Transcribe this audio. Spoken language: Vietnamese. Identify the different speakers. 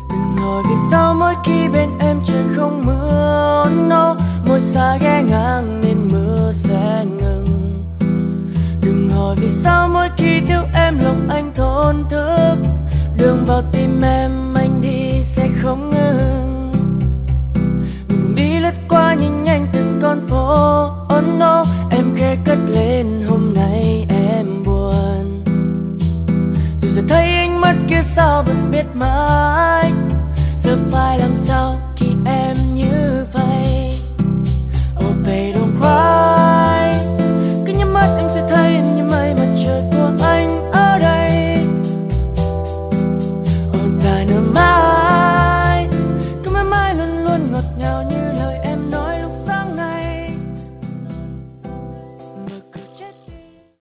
Speaker 1: Đừng hỏi vì sao mỗi khi bên em trời không mưa. Oh no, mỗi xa ghé ngang nên mưa sẽ ngừng. Đừng hỏi vì sao mỗi khi thiếu em lòng anh thổn thức. Đường vào tim em anh đi sẽ không ngừng. Đường đi lướt qua nhanh nhanh từng con phố. Oh no, em khẽ cất lên hôm nay em buồn. Dù giờ thấy ánh mắt kia sao vẫn biết mãi. Giờ phải làm sao khi em như vậy. Oh babe don't cry.